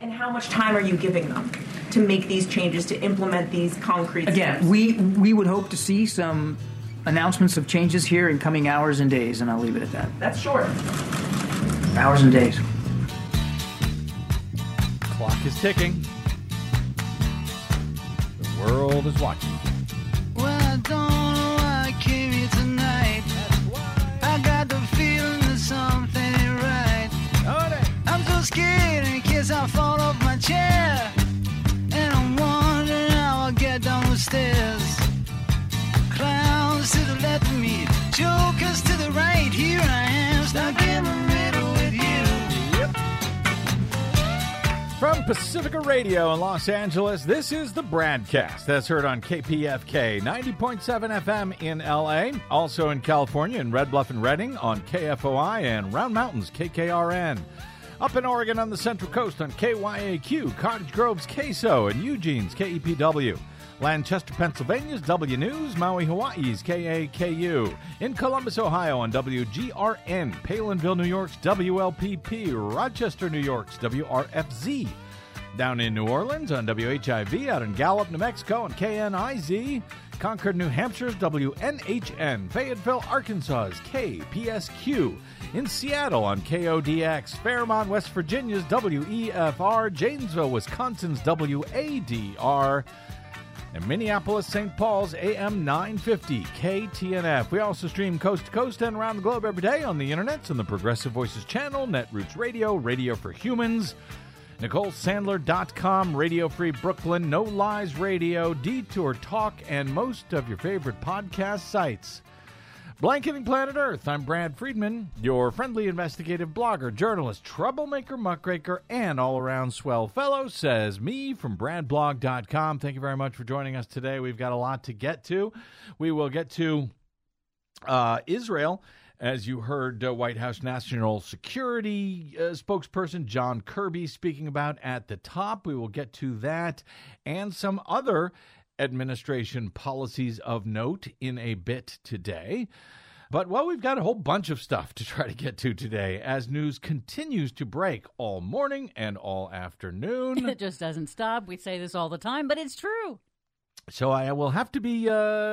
And how much time are you giving them to make these changes, to implement these concrete steps? Again, we would hope to see some announcements of changes here in coming hours and days, and I'll leave it at that. That's short. Hours and days. Clock is ticking. The world is watching. Well, I don't know why I came here tonight. I got the feeling that something ain't right. I'm so scared in case I fall off my chair. And I'm wondering how I'll get down the stairs. Clowns to the left of me, jokers to the right. Here I am, stuck in the middle with you. Yep. From Pacifica Radio in Los Angeles, this is the Bradcast. That's heard on KPFK 90.7 FM in LA. Also in California in Red Bluff and Redding on KFOI and Round Mountains KKRN. Up in Oregon on the Central Coast on KYAQ, Cottage Grove's KSO, and Eugene's KEPW. Lancaster, Pennsylvania's W News, Maui, Hawaii's KAKU. In Columbus, Ohio on WGRN, Palinville, New York's WLPP, Rochester, New York's WRFZ. Down in New Orleans on WHIV, out in Gallup, New Mexico on KNIZ. Concord, New Hampshire's WNHN, Fayetteville, Arkansas's KPSQ. In Seattle on KODX, Fairmont, West Virginia's WEFR, Janesville, Wisconsin's WADR. In Minneapolis, St. Paul's AM 950 KTNF. We also stream coast to coast and around the globe every day on the internet on the Progressive Voices channel, Netroots Radio, Radio for Humans, NicoleSandler.com, Radio Free Brooklyn, No Lies Radio, Detour Talk, and most of your favorite podcast sites. Blanketing Planet Earth, I'm Brad Friedman, your friendly investigative blogger, journalist, troublemaker, muckraker, and all-around swell fellow, says me from BradBlog.com. Thank you very much for joining us today. We've got a lot to get to. We will get to Israel. As you heard White House National Security spokesperson John Kirby speaking about at the top. We will get to that and some other administration policies of note in a bit today. But, well, we've got a whole bunch of stuff to try to get to today as news continues to break all morning and all afternoon. It just doesn't stop. We say this all the time, but it's true. So I will have to be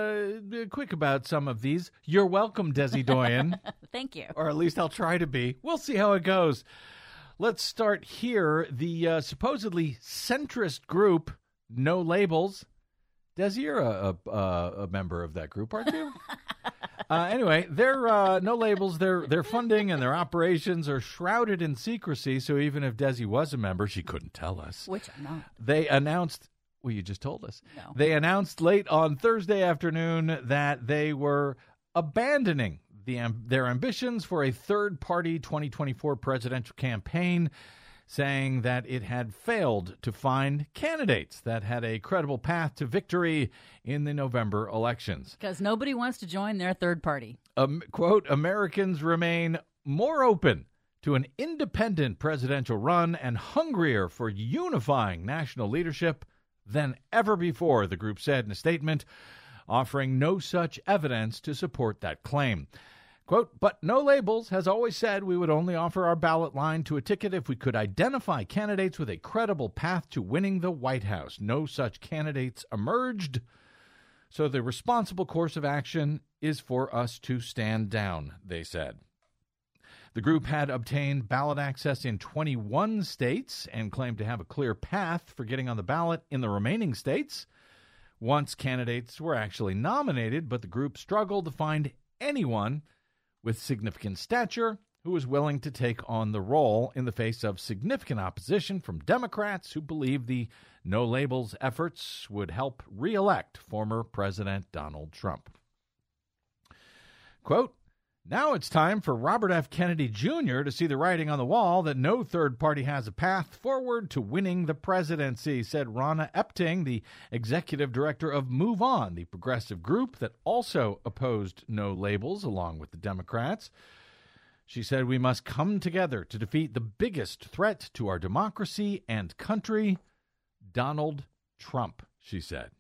quick about some of these. You're welcome, Desi Doyen. Thank you. Or at least I'll try to be. We'll see how it goes. Let's start here. The supposedly centrist group, No Labels. Desi, you're a member of that group, aren't you? Anyway, their No Labels, their funding and their operations are shrouded in secrecy, so even if Desi was a member, she couldn't tell us. Which I'm not. They announced... Well, you just told us. No. They announced late on Thursday afternoon that they were abandoning their ambitions for a third-party 2024 presidential campaign, saying that it had failed to find candidates that had a credible path to victory in the November elections. Because nobody wants to join their third party. Quote, Americans remain more open to an independent presidential run and hungrier for unifying national leadership than ever before, the group said in a statement, offering no such evidence to support that claim. Quote, but No Labels has always said we would only offer our ballot line to a ticket if we could identify candidates with a credible path to winning the White House. No such candidates emerged, so the responsible course of action is for us to stand down, they said. The group had obtained ballot access in 21 states and claimed to have a clear path for getting on the ballot in the remaining states once candidates were actually nominated, but the group struggled to find anyone with significant stature who was willing to take on the role in the face of significant opposition from Democrats who believed the No Labels efforts would help re-elect former President Donald Trump. Quote, now it's time for Robert F. Kennedy Jr. to see the writing on the wall that no third party has a path forward to winning the presidency, said Ronna Epting, the executive director of Move On, the progressive group that also opposed No Labels along with the Democrats. She said, we must come together to defeat the biggest threat to our democracy and country, Donald Trump, she said.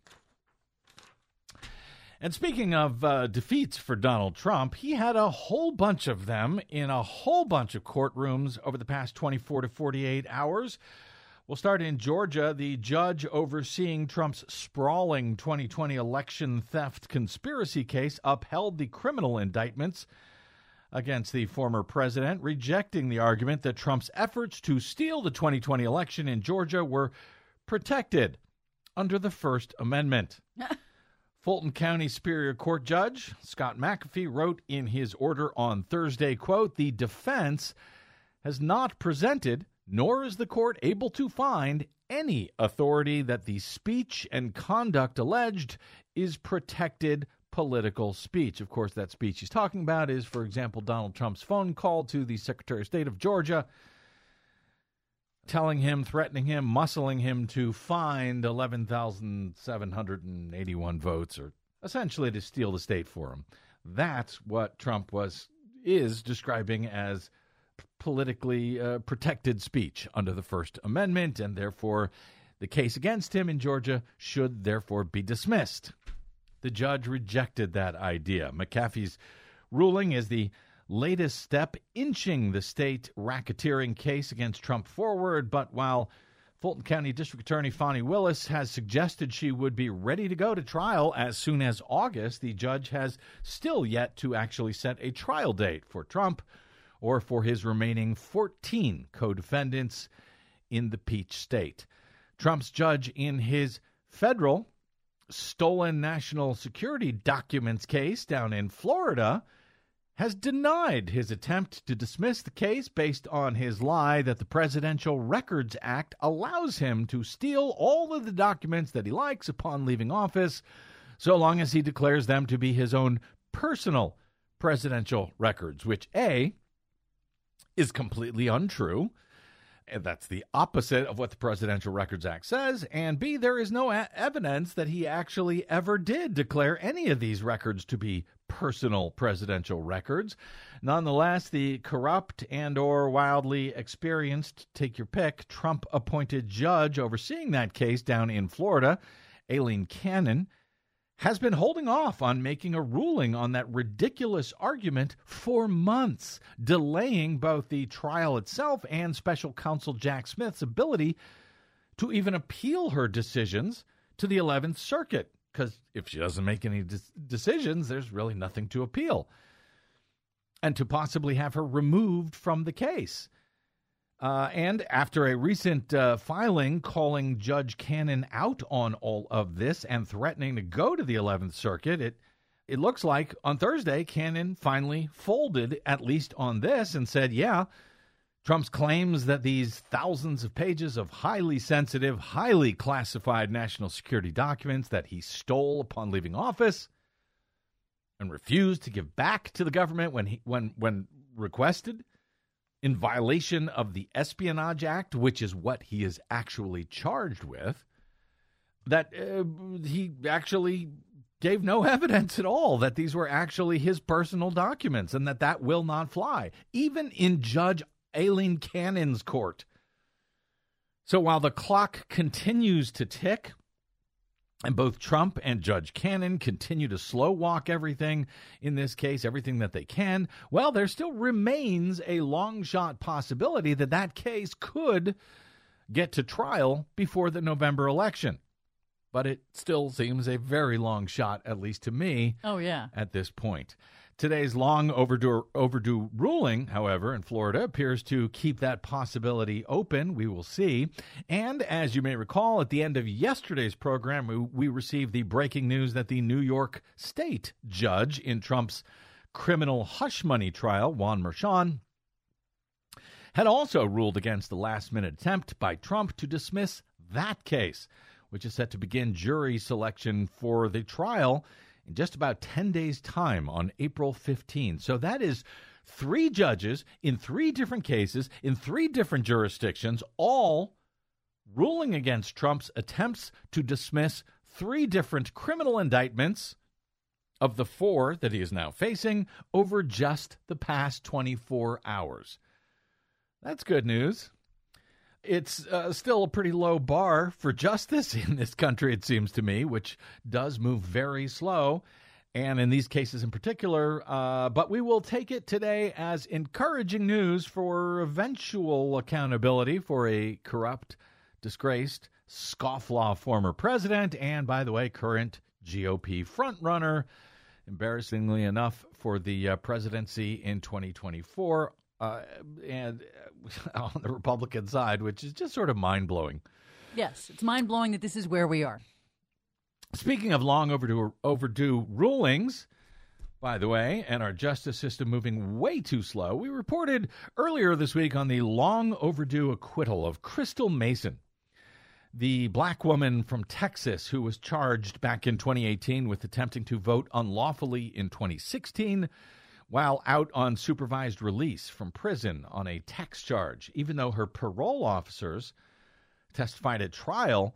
And speaking of defeats for Donald Trump, he had a whole bunch of them in a whole bunch of courtrooms over the past 24 to 48 hours. We'll start in Georgia. The judge overseeing Trump's sprawling 2020 election theft conspiracy case upheld the criminal indictments against the former president, rejecting the argument that Trump's efforts to steal the 2020 election in Georgia were protected under the First Amendment. Fulton County Superior Court Judge Scott McAfee wrote in his order on Thursday, quote, "The defense has not presented, nor is the court able to find, any authority that the speech and conduct alleged is protected political speech." Of course, that speech he's talking about is, for example, Donald Trump's phone call to the Secretary of State of Georgia, telling him, threatening him, muscling him to find 11,781 votes, or essentially to steal the state for him. That's what Trump is describing as politically protected speech under the First Amendment, and therefore the case against him in Georgia should therefore be dismissed. The judge rejected that idea. McAfee's ruling is the latest step inching the state racketeering case against Trump forward, but while Fulton County District Attorney Fani Willis has suggested she would be ready to go to trial as soon as August, the judge has still yet to actually set a trial date for Trump or for his remaining 14 co-defendants in the Peach State. Trump's judge in his federal stolen national security documents case down in Florida has denied his attempt to dismiss the case based on his lie that the Presidential Records Act allows him to steal all of the documents that he likes upon leaving office, so long as he declares them to be his own personal presidential records, which A, is completely untrue. And that's the opposite of what the Presidential Records Act says. And B, there is no evidence that he actually ever did declare any of these records to be personal presidential records. Nonetheless, the corrupt and or wildly experienced, take your pick, Trump-appointed judge overseeing that case down in Florida, Aileen Cannon, has been holding off on making a ruling on that ridiculous argument for months, delaying both the trial itself and special counsel Jack Smith's ability to even appeal her decisions to the 11th Circuit, because if she doesn't make any decisions, there's really nothing to appeal, and to possibly have her removed from the case. And after a recent filing calling Judge Cannon out on all of this and threatening to go to the 11th Circuit, it looks like on Thursday, Cannon finally folded, at least on this, and said, yeah, Trump's claims that these thousands of pages of highly sensitive, highly classified national security documents that he stole upon leaving office and refused to give back to the government when requested, in violation of the Espionage Act, which is what he is actually charged with, that he actually gave no evidence at all that these were actually his personal documents, and that will not fly, even in Judge Aileen Cannon's court. So while the clock continues to tick, and both Trump and Judge Cannon continue to slow walk everything in this case, everything that they can, well, there still remains a long shot possibility that that case could get to trial before the November election. But it still seems a very long shot, at least to me, at this point. Today's long overdue ruling, however, in Florida appears to keep that possibility open. We will see. And as you may recall, at the end of yesterday's program, we received the breaking news that the New York State judge in Trump's criminal hush money trial, Juan Merchan, had also ruled against the last-minute attempt by Trump to dismiss that case, which is set to begin jury selection for the trial in just about 10 days' time on April 15. So that is 3 judges in 3 different cases in 3 different jurisdictions, all ruling against Trump's attempts to dismiss 3 different criminal indictments of the 4 that he is now facing over just the past 24 hours. That's good news. It's still a pretty low bar for justice in this country, it seems to me, which does move very slow, and in these cases in particular. But we will take it today as encouraging news for eventual accountability for a corrupt disgraced, scofflaw former president, and, by the way, current GOP frontrunner, embarrassingly enough, for the presidency in 2024, and on the Republican side, which is just sort of mind-blowing. Yes, it's mind-blowing that this is where we are. Speaking of long overdue rulings, by the way, and our justice system moving way too slow, we reported earlier this week on the long overdue acquittal of Crystal Mason, the black woman from Texas who was charged back in 2018 with attempting to vote unlawfully in 2016 while out on supervised release from prison on a tax charge, even though her parole officers testified at trial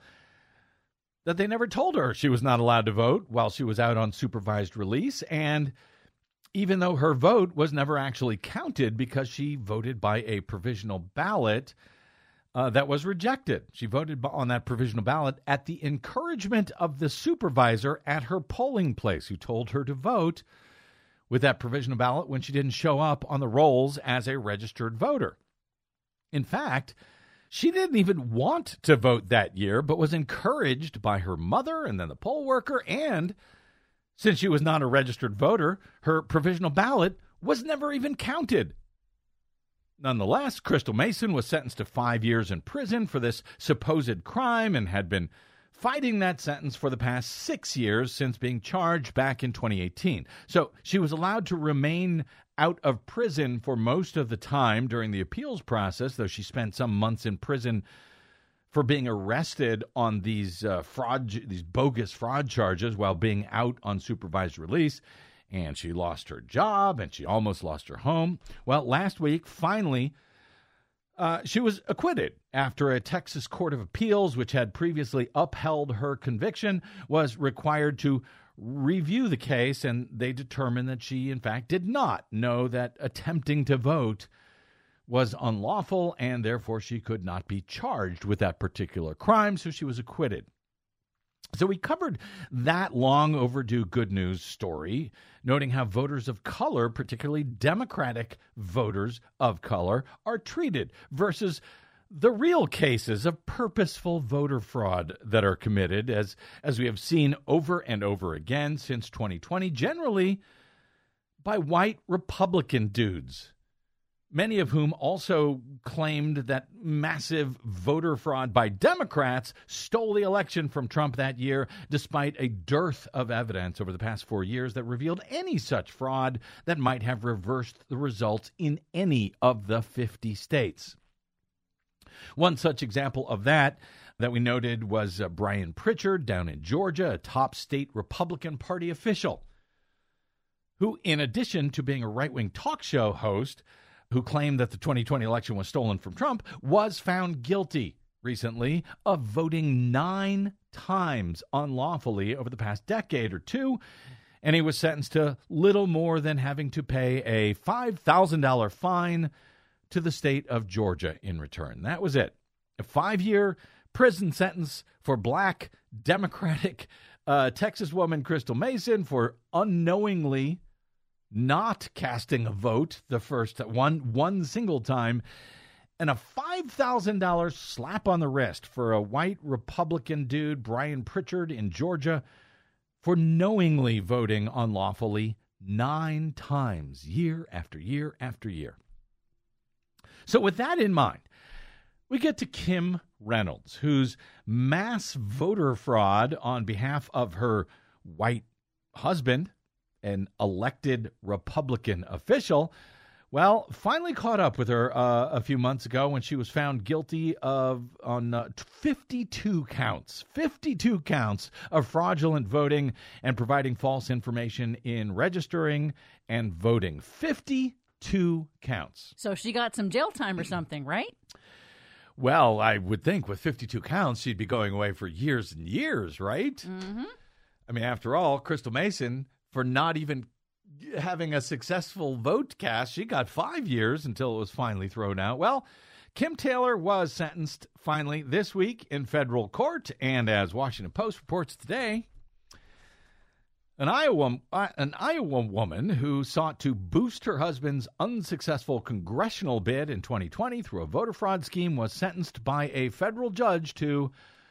that they never told her she was not allowed to vote while she was out on supervised release, and even though her vote was never actually counted because she voted by a provisional ballot that was rejected. She voted on that provisional ballot at the encouragement of the supervisor at her polling place, who told her to vote with that provisional ballot when she didn't show up on the rolls as a registered voter. In fact, she didn't even want to vote that year, but was encouraged by her mother and then the poll worker. And since she was not a registered voter, her provisional ballot was never even counted. Nonetheless, Crystal Mason was sentenced to 5 years in prison for this supposed crime and had been fighting that sentence for the past 6 years since being charged back in 2018. So she was allowed to remain out of prison for most of the time during the appeals process, though she spent some months in prison for being arrested on these bogus fraud charges while being out on supervised release. And she lost her job, and she almost lost her home. Well, last week, finally, she was acquitted after a Texas Court of Appeals, which had previously upheld her conviction, was required to review the case, and they determined that she, in fact, did not know that attempting to vote was unlawful, and therefore she could not be charged with that particular crime, so she was acquitted. So we covered that long overdue good news story, noting how voters of color, particularly Democratic voters of color, are treated versus the real cases of purposeful voter fraud that are committed, as we have seen over and over again since 2020, generally by white Republican dudes, many of whom also claimed that massive voter fraud by Democrats stole the election from Trump that year, despite a dearth of evidence over the past 4 years that revealed any such fraud that might have reversed the results in any of the 50 states. One such example of that we noted was Brian Pritchard down in Georgia, a top state Republican Party official, who, in addition to being a right-wing talk show host who claimed that the 2020 election was stolen from Trump, was found guilty recently of voting 9 times unlawfully over the past decade or two, and he was sentenced to little more than having to pay a $5,000 fine to the state of Georgia in return. That was it. A 5-year prison sentence for black Democratic Texas woman Crystal Mason for unknowingly not casting a vote the first one single time, and a $5,000 slap on the wrist for a white Republican dude, Brian Pritchard in Georgia, for knowingly voting unlawfully 9 times, year after year after year. So with that in mind, we get to Kim Reynolds, whose mass voter fraud on behalf of her white husband, an elected Republican official, well, finally caught up with her a few months ago when she was found guilty on 52 counts of fraudulent voting and providing false information in registering and voting. 52 counts. So she got some jail time or something, right? Well, I would think with 52 counts, she'd be going away for years and years, right? Mm-hmm. I mean, after all, Crystal Mason, for not even having a successful vote cast, she got 5 years until it was finally thrown out. Well, Kim Taylor was sentenced finally this week in federal court, and as Washington Post reports today, An Iowa woman who sought to boost her husband's unsuccessful congressional bid in 2020 through a voter fraud scheme was sentenced by a federal judge to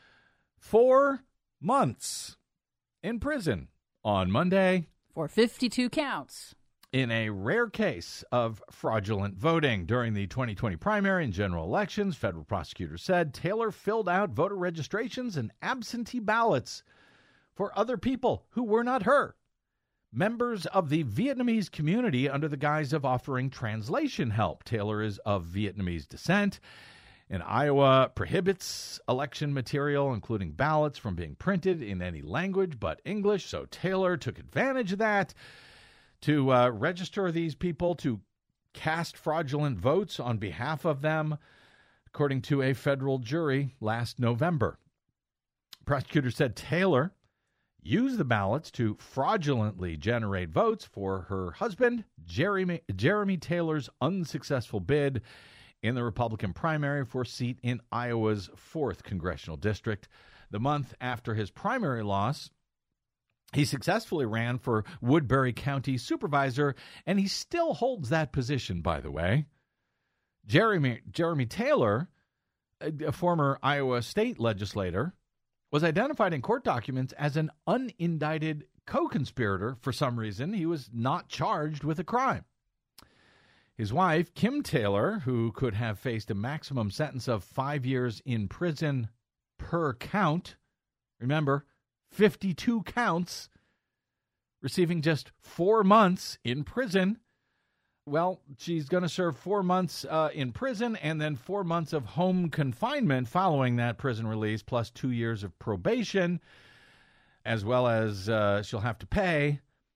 4 months in prison on Monday For 52 counts. in a rare case of fraudulent voting. During the 2020 primary and general elections, federal prosecutors said Taylor filled out voter registrations and absentee ballots for other people who were not her, members of the Vietnamese community, under the guise of offering translation help. Taylor is of Vietnamese descent, and Iowa prohibits election material, including ballots, from being printed in any language but English. So Taylor took advantage of that to register these people to cast fraudulent votes on behalf of them, according to a federal jury last November. Prosecutors said Taylor used the ballots to fraudulently generate votes for her husband, Jeremy Taylor's unsuccessful bid in the Republican primary for a seat in Iowa's 4th congressional district. The month after his primary loss, he successfully ran for Woodbury County supervisor, and he still holds that position, by the way. Jeremy Taylor, a former Iowa state legislator, was identified in court documents as an unindicted co-conspirator. For some reason, he was not charged with a crime. His wife, Kim Taylor, who could have faced a maximum sentence of 5 years in prison per count, remember, 52 counts, receiving just 4 months in prison. Well, she's going to serve 4 months in prison and then 4 months of home confinement following that prison release, plus 2 years of probation, as well as she'll have to pay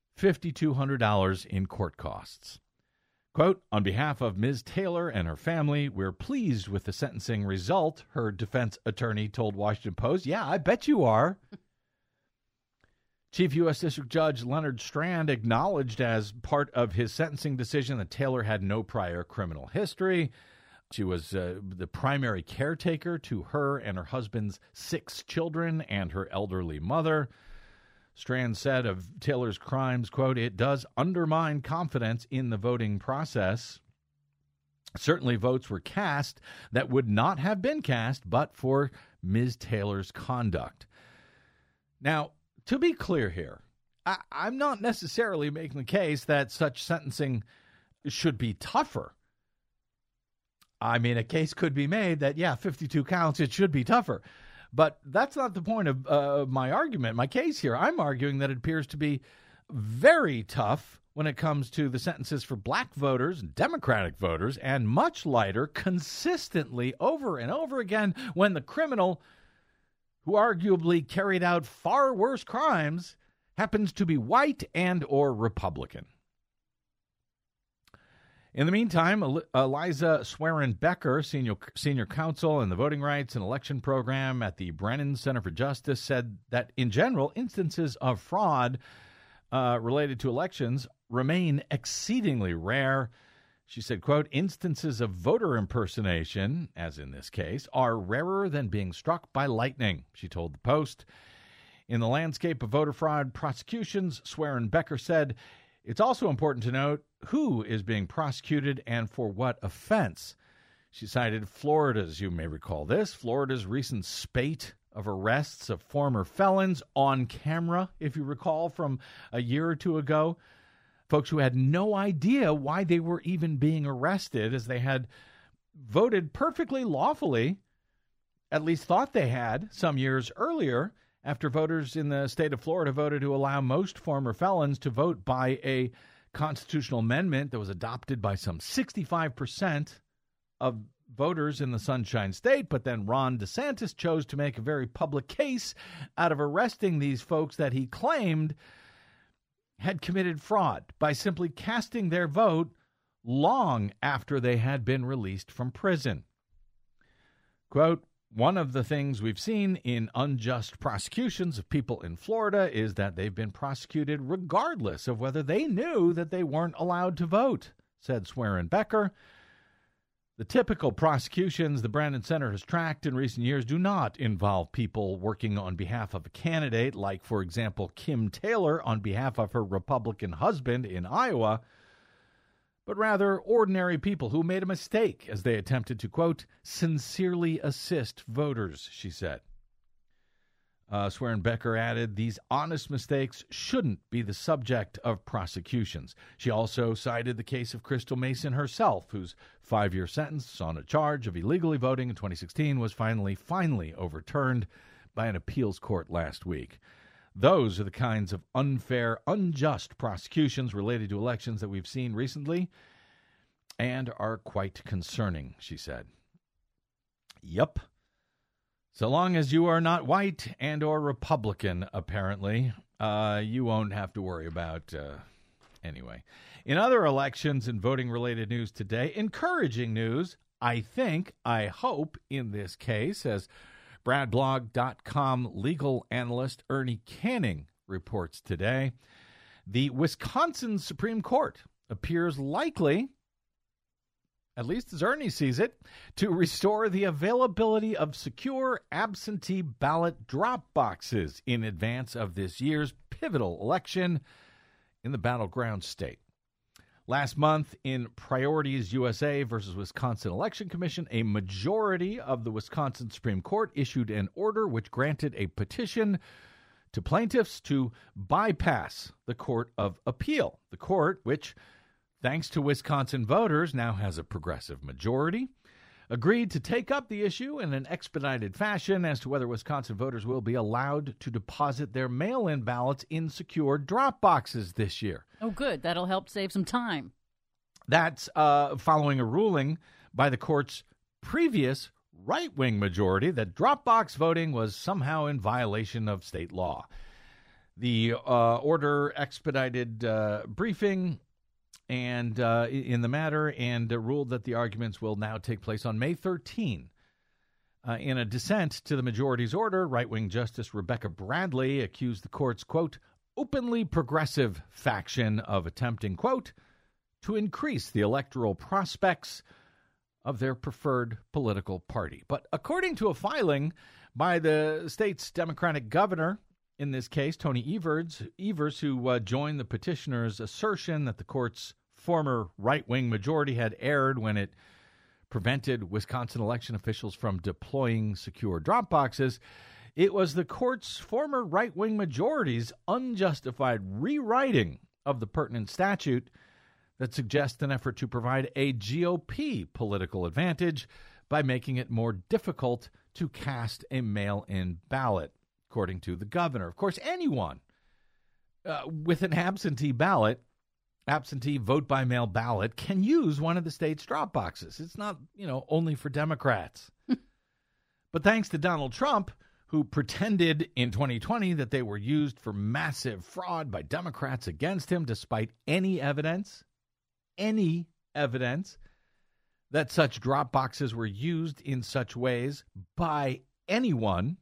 $5,200 in court costs. Quote, on behalf of Ms. Taylor and her family, we're pleased with the sentencing result, her defense attorney told Washington Post. Yeah, I bet you are. Chief U.S. District Judge Leonard Strand acknowledged as part of his sentencing decision that Taylor had no prior criminal history. She was the primary caretaker to her and her husband's 6 children and her elderly mother. Strand said of Taylor's crimes, quote, it does undermine confidence in the voting process. Certainly votes were cast that would not have been cast but for Ms. Taylor's conduct. Now, to be clear here, I'm not necessarily making the case that such sentencing should be tougher. I mean, a case could be made that, 52 counts, it should be tougher. But that's not the point of my argument, my case here. I'm arguing that it appears to be very tough when it comes to the sentences for black voters, Democratic voters, and much lighter consistently over and over again when the criminal who arguably carried out far worse crimes happens to be white and or Republican. In the meantime, Eliza Swerin Becker, senior counsel in the Voting Rights and Election Program at the Brennan Center for Justice, said that in general, instances of fraud related to elections remain exceedingly rare. She said, quote, instances of voter impersonation, as in this case, are rarer than being struck by lightning, she told the Post. In the landscape of voter fraud prosecutions, Swerin Becker said, it's also important to note who is being prosecuted and for what offense. She cited Florida's, you may recall this, Florida's recent spate of arrests of former felons on camera, if you recall, from a year or two ago. Folks who had no idea why they were even being arrested, as they had voted perfectly lawfully, at least thought they had some years earlier, after voters in the state of Florida voted to allow most former felons to vote by a constitutional amendment that was adopted by some 65% of voters in the Sunshine State. But then Ron DeSantis chose to make a very public case out of arresting these folks that he claimed had committed fraud by simply casting their vote long after they had been released from prison. Quote, one of the things we've seen in unjust prosecutions of people in Florida is that they've been prosecuted regardless of whether they knew that they weren't allowed to vote, said Swerin Becker. The typical prosecutions the Brandon Center has tracked in recent years do not involve people working on behalf of a candidate, like, for example, Kim Taylor on behalf of her Republican husband in Iowa, but rather ordinary people who made a mistake as they attempted to, quote, sincerely assist voters, she said. Swearenbecker added, these honest mistakes shouldn't be the subject of prosecutions. She also cited the case of Crystal Mason herself, whose 5-year sentence on a charge of illegally voting in 2016 was finally overturned by an appeals court last week. Those are the kinds of unfair, unjust prosecutions related to elections that we've seen recently and are quite concerning, she said. Yep. So long as you are not white and or Republican, apparently, you won't have to worry about anyway. In other elections and voting-related news today, encouraging news, I hope, in this case, as BradBlog.com legal analyst Ernie Canning reports today, the Wisconsin Supreme Court appears likely, at least as Ernie sees it, to restore the availability of secure absentee ballot drop boxes in advance of this year's pivotal election in the battleground state. Last month, in Priorities USA versus Wisconsin Election Commission, a majority of the Wisconsin Supreme Court issued an order which granted a petition to plaintiffs to bypass the Court of Appeal. The court, which, thanks to Wisconsin voters, now has a progressive majority, agreed to take up the issue in an expedited fashion as to whether Wisconsin voters will be allowed to deposit their mail-in ballots in secure drop boxes this year. Oh, good. That'll help save some time. That's following a ruling by the court's previous right-wing majority that drop box voting was somehow in violation of state law. The order expedited briefing and in the matter and ruled that the arguments will now take place on May 13. In a dissent to the majority's order, right-wing Justice Rebecca Bradley accused the court's, quote, openly progressive faction of attempting, quote, to increase the electoral prospects of their preferred political party. But according to a filing by the state's Democratic governor, in this case, Tony Evers, who joined the petitioner's assertion that the court's former right-wing majority had erred when it prevented Wisconsin election officials from deploying secure drop boxes, it was the court's former right-wing majority's unjustified rewriting of the pertinent statute that suggests an effort to provide a GOP political advantage by making it more difficult to cast a mail-in ballot, according to the governor. Of course, anyone with an absentee vote-by-mail ballot can use one of the state's drop boxes. It's not, only for Democrats. But thanks to Donald Trump, who pretended in 2020 that they were used for massive fraud by Democrats against him, despite any evidence that such drop boxes were used in such ways by anyone.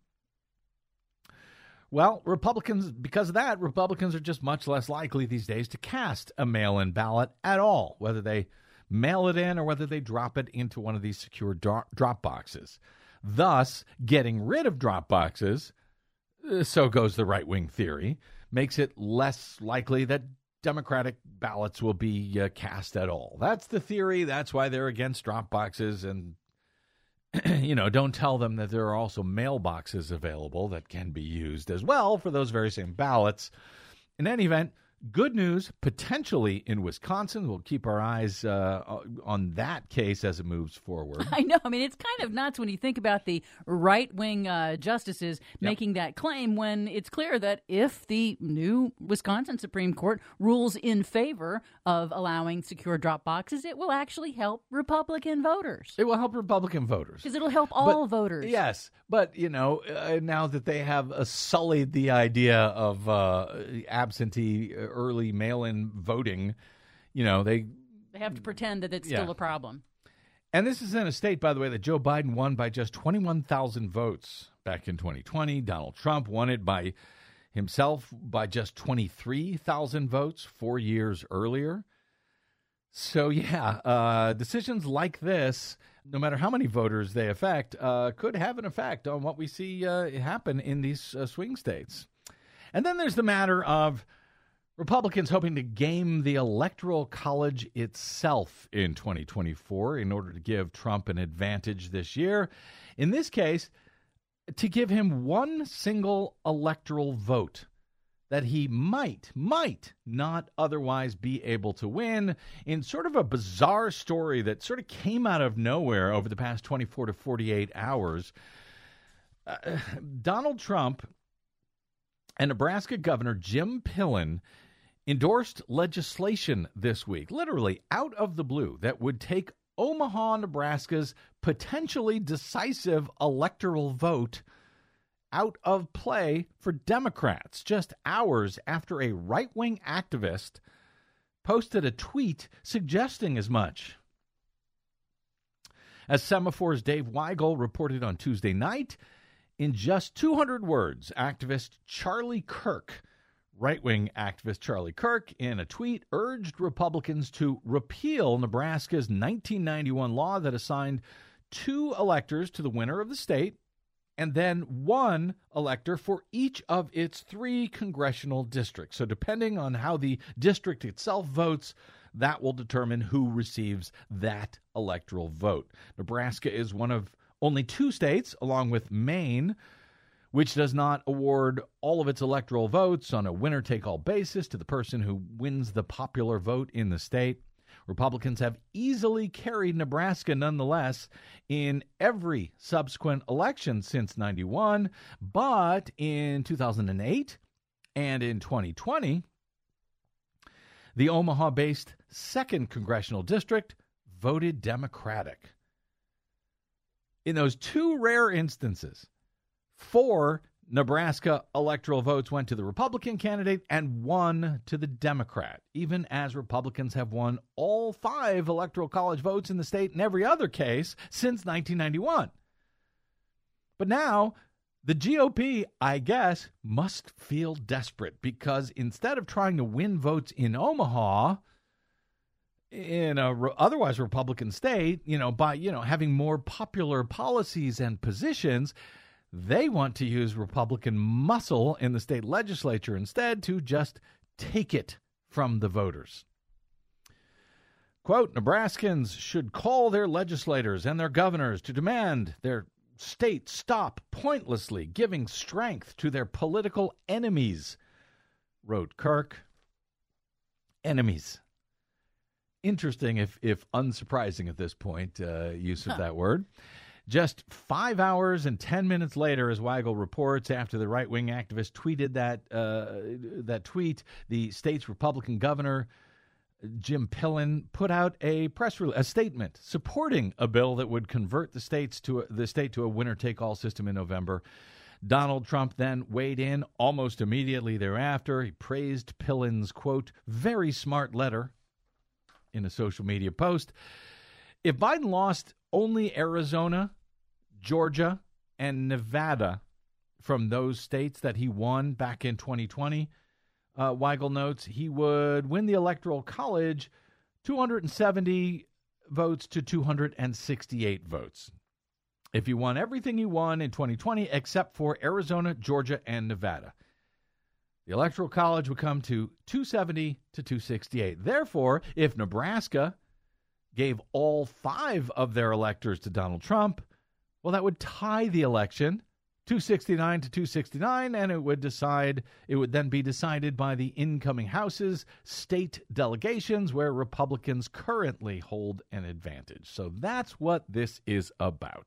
Well, because of that, Republicans are just much less likely these days to cast a mail-in ballot at all, whether they mail it in or whether they drop it into one of these secure drop boxes. Thus, getting rid of drop boxes, so goes the right-wing theory, makes it less likely that Democratic ballots will be cast at all. That's the theory. That's why they're against drop boxes. And, don't tell them that there are also mailboxes available that can be used as well for those very same ballots. In any event, good news, potentially in Wisconsin. We'll keep our eyes on that case as it moves forward. I know. I mean, it's kind of nuts when you think about the right-wing justices making that claim when it's clear that if the new Wisconsin Supreme Court rules in favor of allowing secure drop boxes, it will actually help Republican voters. It will help Republican voters. Because it'll help all voters. Yes. But, now that they have sullied the idea of absentee early mail-in voting, they have to pretend that it's still a problem. And this is in a state, by the way, that Joe Biden won by just 21,000 votes back in 2020. Donald Trump won it by himself by just 23,000 votes 4 years earlier. So, decisions like this, no matter how many voters they affect, could have an effect on what we see happen in these swing states. And then there's the matter of Republicans hoping to game the Electoral College itself in 2024 in order to give Trump an advantage this year. In this case, to give him one single electoral vote that he might not otherwise be able to win in sort of a bizarre story that sort of came out of nowhere over the past 24 to 48 hours. Donald Trump and Nebraska Governor Jim Pillen endorsed legislation this week, literally out of the blue, that would take Omaha, Nebraska's potentially decisive electoral vote out of play for Democrats, just hours after a right-wing activist posted a tweet suggesting as much. As Semaphore's Dave Weigel reported on Tuesday night, in just 200 words, activist Charlie Kirk, right-wing activist Charlie Kirk, in a tweet, urged Republicans to repeal Nebraska's 1991 law that assigned 2 electors to the winner of the state and then 1 elector for each of its 3 congressional districts. So depending on how the district itself votes, that will determine who receives that electoral vote. Nebraska is one of only 2 states, along with Maine, which does not award all of its electoral votes on a winner-take-all basis to the person who wins the popular vote in the state. Republicans have easily carried Nebraska nonetheless in every subsequent election since 91, but in 2008 and in 2020, the Omaha-based 2nd Congressional District voted Democratic. In those 2 rare instances, 4 Nebraska electoral votes went to the Republican candidate and 1 to the Democrat, even as Republicans have won all 5 electoral college votes in the state in every other case since 1991. But now, the GOP, I guess, must feel desperate because instead of trying to win votes in Omaha, in a otherwise Republican state, by having more popular policies and positions, they want to use Republican muscle in the state legislature instead to just take it from the voters. Quote, Nebraskans should call their legislators and their governors to demand their state stop pointlessly giving strength to their political enemies, wrote Kirk. Enemies. Interesting, if unsurprising at this point, use of that word. Just 5 hours and 10 minutes later, as Weigel reports, after the right-wing activist tweeted that tweet, the state's Republican governor, Jim Pillen, put out a statement supporting a bill that would convert the state to a winner-take-all system in November. Donald Trump then weighed in almost immediately thereafter. He praised Pillen's, quote, very smart letter in a social media post. If Biden lost only Arizona, Georgia, and Nevada from those states that he won back in 2020, Weigel notes he would win the Electoral College 270 votes to 268 votes. If he won everything he won in 2020 except for Arizona, Georgia, and Nevada, the Electoral College would come to 270 to 268. Therefore, if Nebraska gave all 5 of their electors to Donald Trump, well, that would tie the election 269 to 269, and it would then be decided by the incoming House's state delegations, where Republicans currently hold an advantage. So that's what this is about.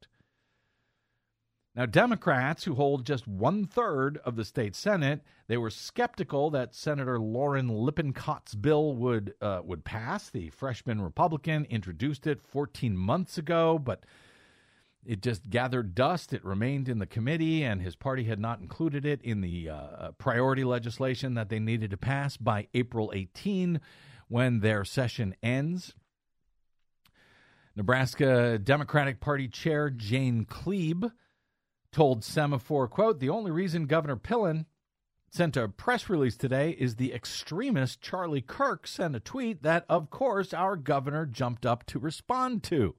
Now, Democrats, who hold just 1/3 of the state Senate, they were skeptical that Senator Lauren Lippincott's bill would pass. The freshman Republican introduced it 14 months ago, but it just gathered dust. It remained in the committee, and his party had not included it in the priority legislation that they needed to pass by April 18, when their session ends. Nebraska Democratic Party Chair Jane Kleeb told Semaphore, quote, the only reason Governor Pillen sent a press release today is the extremist Charlie Kirk sent a tweet that, of course, our governor jumped up to respond to.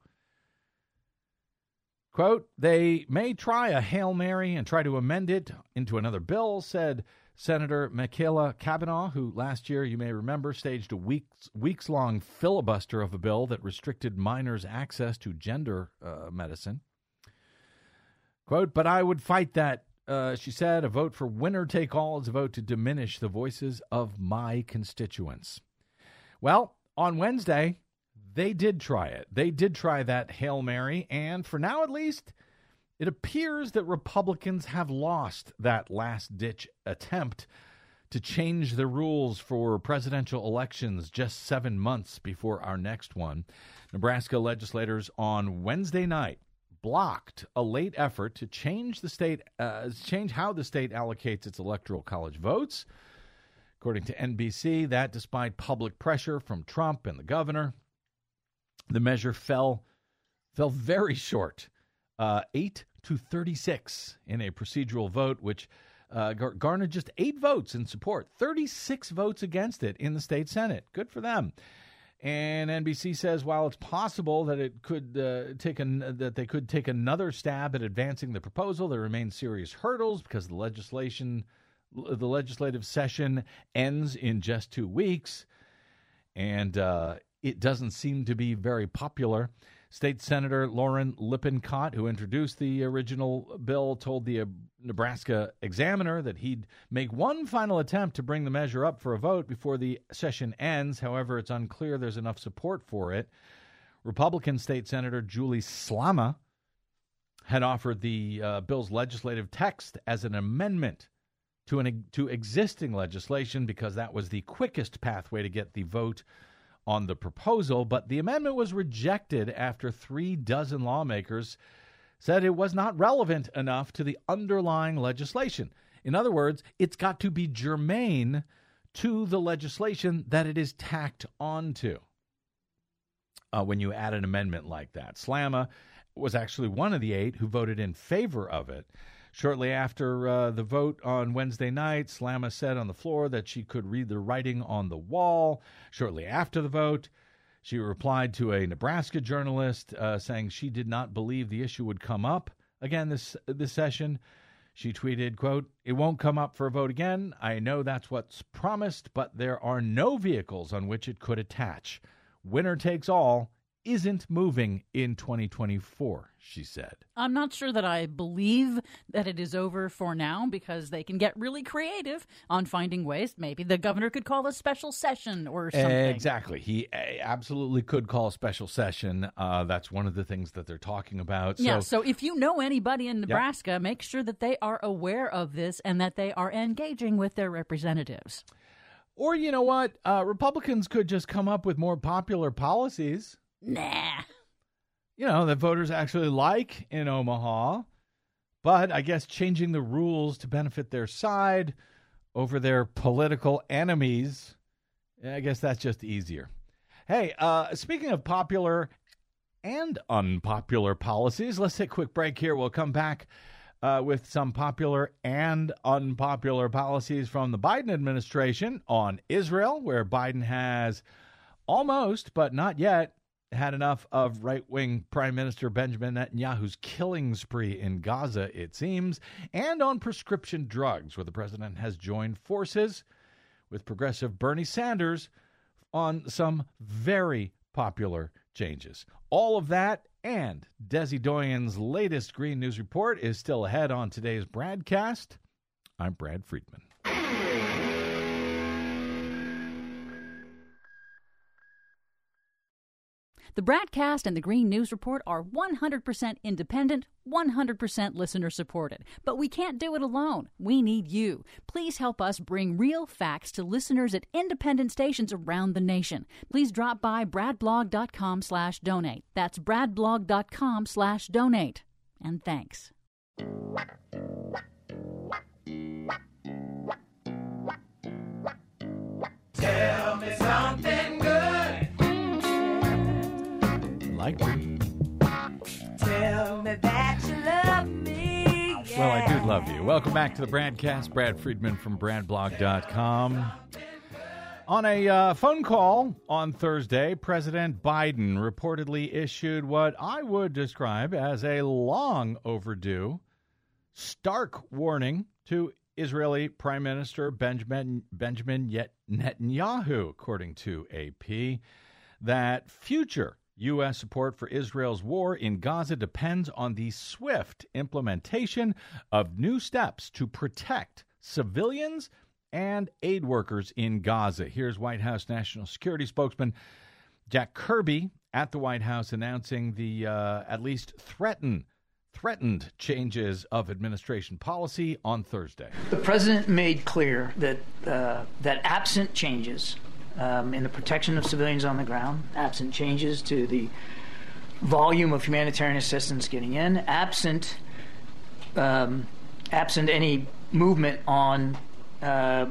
Quote, they may try a Hail Mary and try to amend it into another bill, said Senator Michaela Kavanaugh, who last year, you may remember, staged a weeks-long filibuster of a bill that restricted minors' access to gender medicine. Quote, but I would fight that, she said. A vote for winner-take-all is a vote to diminish the voices of my constituents. Well, on Wednesday, they did try it. They did try that Hail Mary, and for now at least, it appears that Republicans have lost that last-ditch attempt to change the rules for presidential elections just 7 months before our next one. Nebraska legislators on Wednesday night blocked a late effort to change how the state allocates its electoral college votes. According to NBC, that despite public pressure from Trump and the governor, the measure fell very short, 8-36 in a procedural vote, which garnered just 8 votes in support, 36 votes against it in the state Senate. Good for them. And NBC says while it's possible that it could that they could take another stab at advancing the proposal, there remain serious hurdles because the legislative session ends in just 2 weeks, and it doesn't seem to be very popular. State Senator Lauren Lippincott, who introduced the original bill, told the Nebraska Examiner that he'd make one final attempt to bring the measure up for a vote before the session ends. However, it's unclear there's enough support for it. Republican State Senator Julie Slama had offered the bill's legislative text as an amendment to existing legislation because that was the quickest pathway to get the vote on the proposal, but the amendment was rejected after 36 lawmakers said it was not relevant enough to the underlying legislation. In other words, it's got to be germane to the legislation that it is tacked onto when you add an amendment like that. Slama was actually one of the 8 who voted in favor of it. Shortly after the vote on Wednesday night, Slama said on the floor that she could read the writing on the wall. Shortly after the vote, she replied to a Nebraska journalist saying she did not believe the issue would come up again this session. She tweeted, quote, it won't come up for a vote again. I know that's what's promised, but there are no vehicles on which it could attach. Winner takes all isn't moving in 2024, she said. I'm not sure that I believe that it is over for now because they can get really creative on finding ways. Maybe the governor could call a special session or something. Exactly. He absolutely could call a special session. That's one of the things that they're talking about. So if you know anybody in Nebraska, make sure that they are aware of this and that they are engaging with their representatives. Or you know what? Republicans could just come up with more popular policies. Nah. That voters actually like in Omaha. But I guess changing the rules to benefit their side over their political enemies, I guess that's just easier. Hey, speaking of popular and unpopular policies, let's take a quick break here. We'll come back with some popular and unpopular policies from the Biden administration on Israel, where Biden has almost, but not yet, had enough of right-wing Prime Minister Benjamin Netanyahu's killing spree in Gaza, it seems, and on prescription drugs, where the president has joined forces with progressive Bernie Sanders on some very popular changes. All of that and Desi Doyen's latest Green News Report is still ahead on today's BradCast. I'm Brad Friedman. The BradCast and the Green News Report are 100% independent, 100% listener-supported. But we can't do it alone. We need you. Please help us bring real facts to listeners at independent stations around the nation. Please drop by bradblog.com/donate. That's bradblog.com/donate. And thanks. Tell me something good. Like to. Tell me that you love me. Well, I do Love you. Welcome back to the Bradcast. Brad Friedman from BradBlog.com. On a phone call on Thursday, President Biden reportedly issued what I would describe as a long overdue, stark warning to Israeli Prime Minister Benjamin Netanyahu, according to AP, that future U.S. support for Israel's war in Gaza depends on the swift implementation of new steps to protect civilians and aid workers in Gaza. Here's White House National Security spokesman Jack Kirby at the White House announcing the at least threatened changes of administration policy on Thursday. The president made clear that that absent changes in the protection of civilians on the ground, absent changes to the volume of humanitarian assistance getting in, absent any movement on a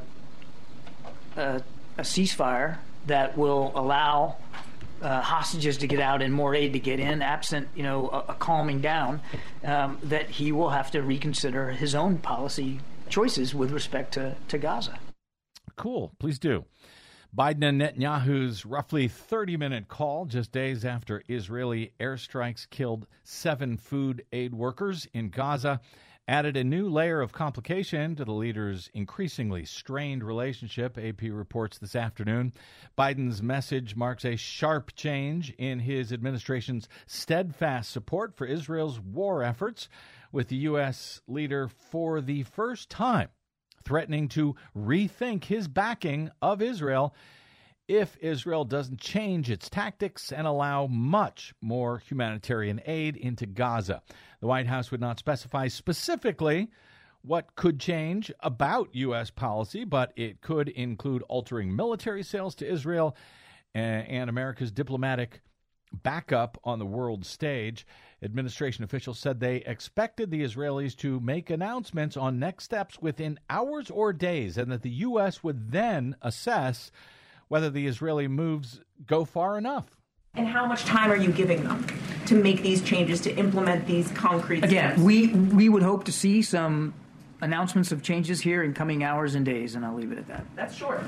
ceasefire that will allow hostages to get out and more aid to get in, absent a calming down, that he will have to reconsider his own policy choices with respect to Gaza. Cool. Please do. Biden and Netanyahu's roughly 30-minute call just days after Israeli airstrikes killed 7 food aid workers in Gaza added a new layer of complication to the leaders' increasingly strained relationship, AP reports this afternoon. Biden's message marks a sharp change in his administration's steadfast support for Israel's war efforts, with the U.S. leader for the first time threatening to rethink his backing of Israel if Israel doesn't change its tactics and allow much more humanitarian aid into Gaza. The White House would not specify specifically what could change about U.S. policy, but it could include altering military sales to Israel and America's diplomatic backup on the world stage. Administration officials said they expected the Israelis to make announcements on next steps within hours or days, and that the U.S. would then assess whether the Israeli moves go far enough. And how much time are you giving them to make these changes, to implement these concrete steps? Again, we would hope to see some announcements of changes here in coming hours and days, and I'll leave it at that. That's short.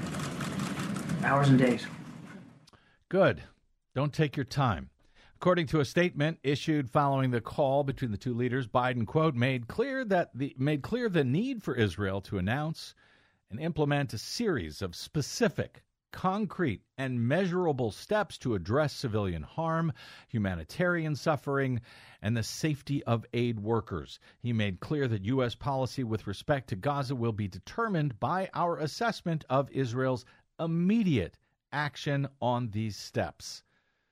Hours and days. Good. Don't take your time. According to a statement issued following the call between the two leaders, Biden, quote, made clear the need for Israel to announce and implement a series of specific, concrete, and measurable steps to address civilian harm, humanitarian suffering, and the safety of aid workers. He made clear that U.S. policy with respect to Gaza will be determined by our assessment of Israel's immediate action on these steps.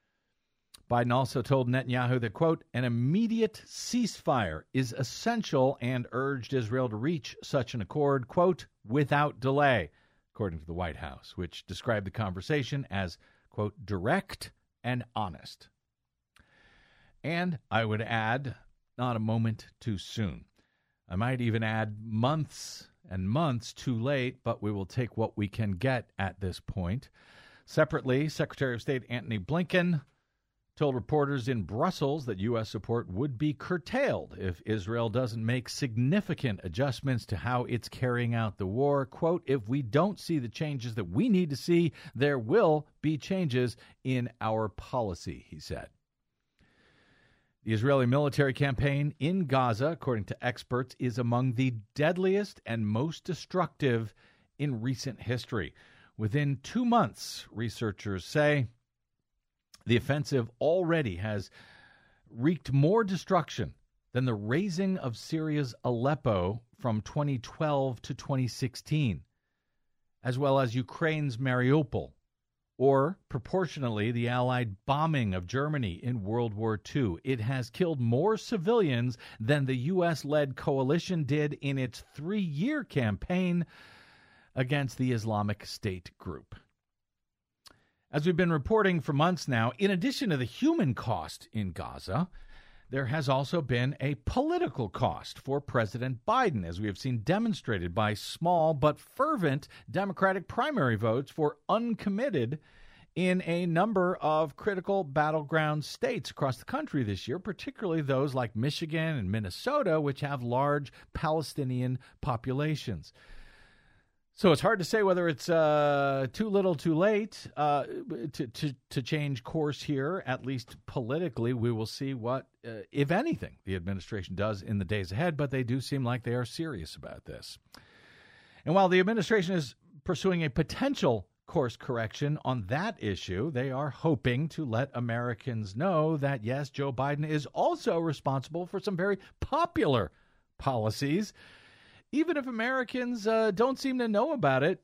Biden also told Netanyahu that, quote, an immediate ceasefire is essential and urged Israel to reach such an accord, quote, without delay, according to the White House, which described the conversation as, quote, direct and honest. And I would add, not a moment too soon. I might even add months and months too late, but we will take what we can get at this point. Separately, Secretary of State Antony Blinken told reporters in Brussels that U.S. support would be curtailed if Israel doesn't make significant adjustments to how it's carrying out the war. Quote, if we don't see the changes that we need to see, there will be changes in our policy, he said. The Israeli military campaign in Gaza, according to experts, is among the deadliest and most destructive in recent history. Within 2 months, researchers say, the offensive already has wreaked more destruction than the razing of Syria's Aleppo from 2012 to 2016, as well as Ukraine's Mariupol, or proportionally the Allied bombing of Germany in World War II. It has killed more civilians than the U.S.-led coalition did in its 3-year campaign against the Islamic State group. As we've been reporting for months now, in addition to the human cost in Gaza, there has also been a political cost for President Biden, as we have seen demonstrated by small but fervent Democratic primary votes for uncommitted in a number of critical battleground states across the country this year, particularly those like Michigan and Minnesota, which have large Palestinian populations. So it's hard to say whether it's too little, too late to change course here, at least politically. We will see what, if anything, the administration does in the days ahead, but they do seem like they are serious about this. And while the administration is pursuing a potential course correction on that issue, they are hoping to let Americans know that, yes, Joe Biden is also responsible for some very popular policies, even if Americans don't seem to know about it,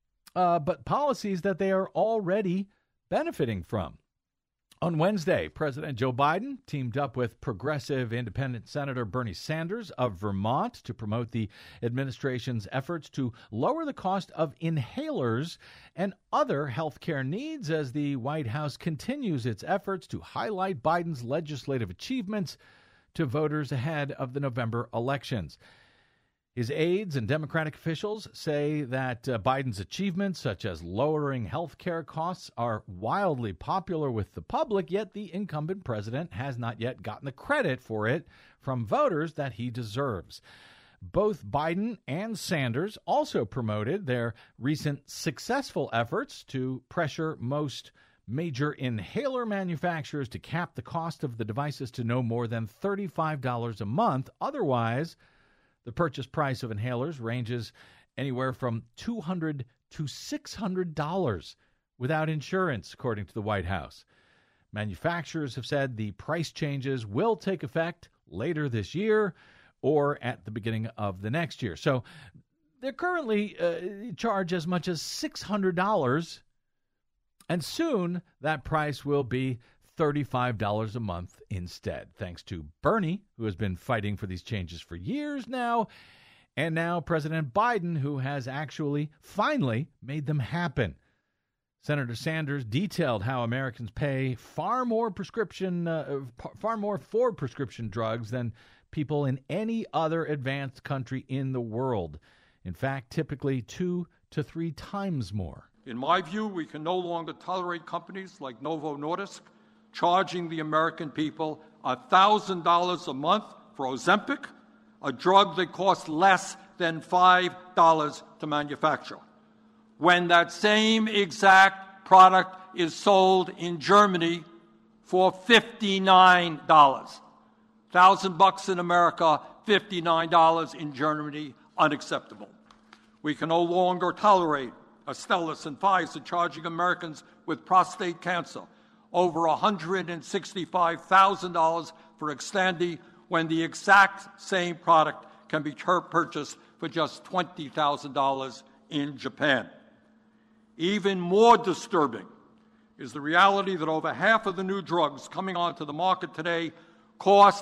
but policies that they are already benefiting from. On Wednesday, President Joe Biden teamed up with progressive independent Senator Bernie Sanders of Vermont to promote the administration's efforts to lower the cost of inhalers and other health care needs as the White House continues its efforts to highlight Biden's legislative achievements to voters ahead of the November elections. His aides and Democratic officials say that Biden's achievements, such as lowering health care costs, are wildly popular with the public, yet the incumbent president has not yet gotten the credit for it from voters that he deserves. Both Biden and Sanders also promoted their recent successful efforts to pressure most major inhaler manufacturers to cap the cost of the devices to no more than $35 a month. Otherwise, the purchase price of inhalers ranges anywhere from $200 to $600 without insurance, according to the White House. Manufacturers have said the price changes will take effect later this year or at the beginning of the next year. So they're currently charge as much as $600, and soon that price will be $35 a month instead, thanks to Bernie, who has been fighting for these changes for years now, and now President Biden, who has actually finally made them happen. Senator Sanders detailed how Americans pay far more for prescription drugs than people in any other advanced country in the world. In fact, typically 2 to 3 times more. In my view, we can no longer tolerate companies like Novo Nordisk charging the American people $1,000 a month for Ozempic, a drug that costs less than $5 to manufacture, when that same exact product is sold in Germany for $59. $1,000 in America, $59 in Germany, unacceptable. We can no longer tolerate Astellas and Pfizer charging Americans with prostate cancer over $165,000 for Xtandi, when the exact same product can be purchased for just $20,000 in Japan. Even more disturbing is the reality that over half of the new drugs coming onto the market today cost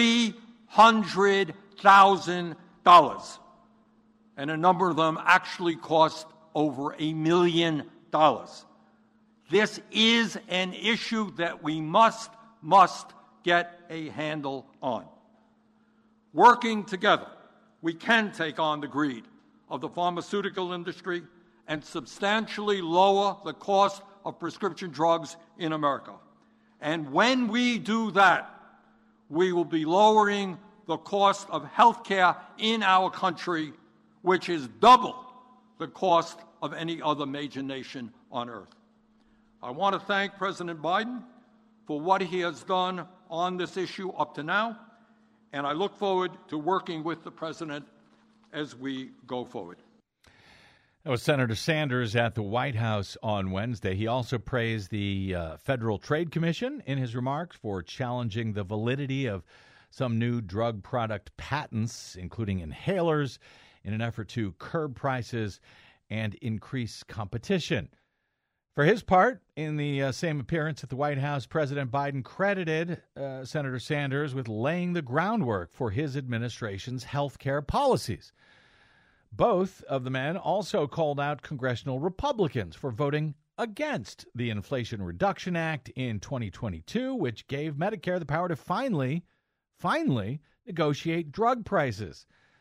$300,000, and a number of them actually cost over $1 million. This is an issue that we must get a handle on. Working together, we can take on the greed of the pharmaceutical industry and substantially lower the cost of prescription drugs in America. And when we do that, we will be lowering the cost of health care in our country, which is double the cost of any other major nation on earth. I want to thank President Biden for what he has done on this issue up to now, and I look forward to working with the President as we go forward. That was Senator Sanders at the White House on Wednesday. He also praised the Federal Trade Commission in his remarks for challenging the validity of some new drug product patents, including inhalers, in an effort to curb prices and increase competition. For his part, in the same appearance at the White House, President Biden credited Senator Sanders with laying the groundwork for his administration's health care policies. Both of the men also called out congressional Republicans for voting against the Inflation Reduction Act in 2022, which gave Medicare the power to finally negotiate drug prices.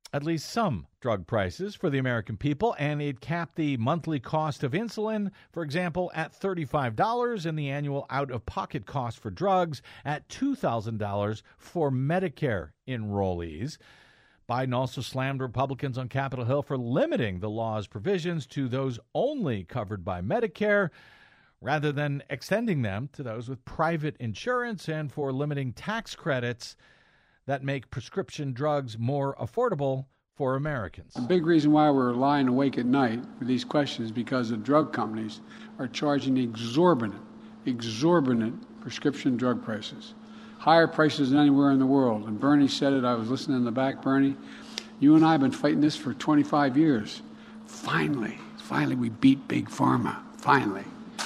at least some drug prices for the American people, and it capped the monthly cost of insulin, for example, at $35 and the annual out-of-pocket cost for drugs at $2,000 for Medicare enrollees. Biden also slammed Republicans on Capitol Hill for limiting the law's provisions to those only covered by Medicare, rather than extending them to those with private insurance, and for limiting tax credits that make prescription drugs more affordable for Americans. A big reason why we're lying awake at night with these questions is because the drug companies are charging exorbitant prescription drug prices. Higher prices than anywhere in the world. And Bernie said it, I was listening in the back, Bernie, you and I have been fighting this for 25 years. Finally we beat Big Pharma. Finally.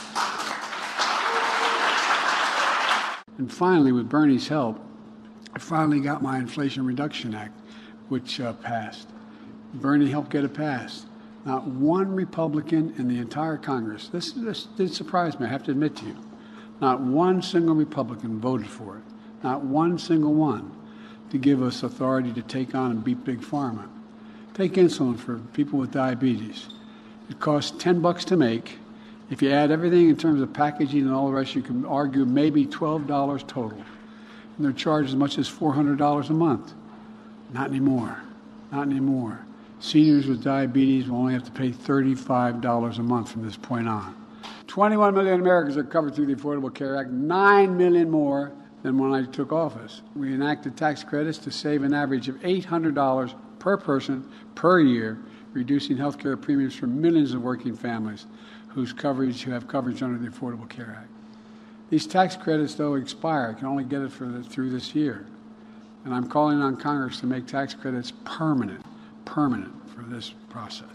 And finally, with Bernie's help, I finally got my Inflation Reduction Act, which passed. Bernie helped get it passed. Not one Republican in the entire Congress, this did surprise me, I have to admit to you, not one single Republican voted for it. Not one single one to give us authority to take on and beat Big Pharma. Take insulin for people with diabetes. It costs $10 to make. If you add everything in terms of packaging and all the rest, you can argue maybe $12 total. And they're charged as much as $400 a month. Not anymore. Not anymore. Seniors with diabetes will only have to pay $35 a month from this point on. 21 million Americans are covered through the Affordable Care Act, 9 million more than when I took office. We enacted tax credits to save an average of $800 per person per year, reducing health care premiums for millions of working families who have coverage under the Affordable Care Act. These tax credits, though, expire. You can only get it through this year. And I'm calling on Congress to make tax credits permanent for this process.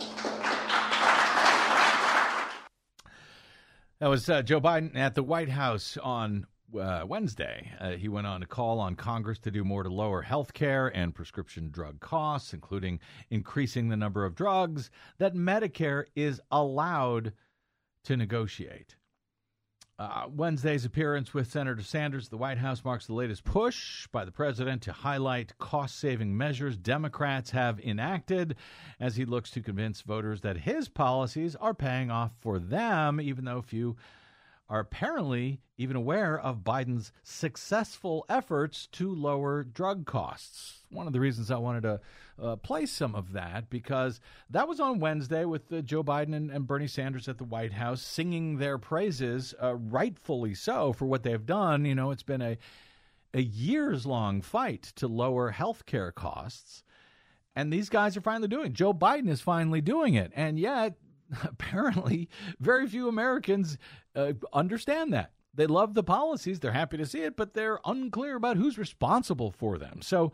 That was Joe Biden at the White House on Wednesday. He went on to call on Congress to do more to lower health care and prescription drug costs, including increasing the number of drugs that Medicare is allowed to negotiate. Wednesday's appearance with Senator Sanders at the White House marks the latest push by the president to highlight cost-saving measures Democrats have enacted as he looks to convince voters that his policies are paying off for them, even though few are apparently even aware of Biden's successful efforts to lower drug costs. One of the reasons I wanted to play some of that, because that was on Wednesday with Joe Biden and Bernie Sanders at the White House singing their praises, rightfully so, for what they've done. You know, it's been a years-long fight to lower health care costs, and these guys are finally doing it. Joe Biden is finally doing it, and yet apparently very few Americans understand that. They love the policies. They're happy to see it, but they're unclear about who's responsible for them. So,